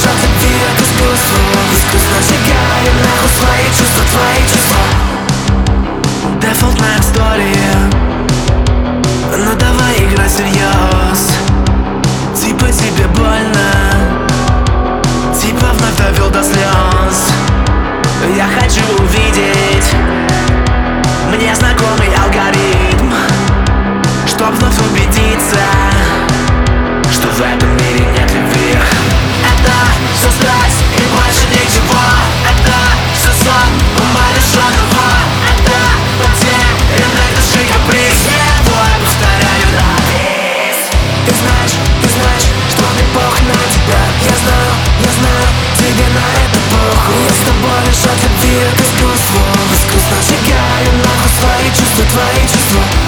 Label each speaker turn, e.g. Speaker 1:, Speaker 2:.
Speaker 1: от любви, от искусства. Искусно сжигаю нахуй свои чувства, твои чувства. Дефолтная история, ну давай играй всерьез. Типа тебе больно, типа вновь довел до слез. Я хочу увидеть мне знакомый алгоритм, чтоб вновь убедиться, что в этом мире нет любви. Это все страсть и больше ничего. Это все сон ума лишенного. Это потерянный души каприз. Твой, повторяю, на весь. Ты знаешь, что мне похуй на тебя. Я знаю, тебе на это похуй. Я с тобой лишь от любви, от искусства. Искусно сжигаю нахуй свои чувства, твои чувства.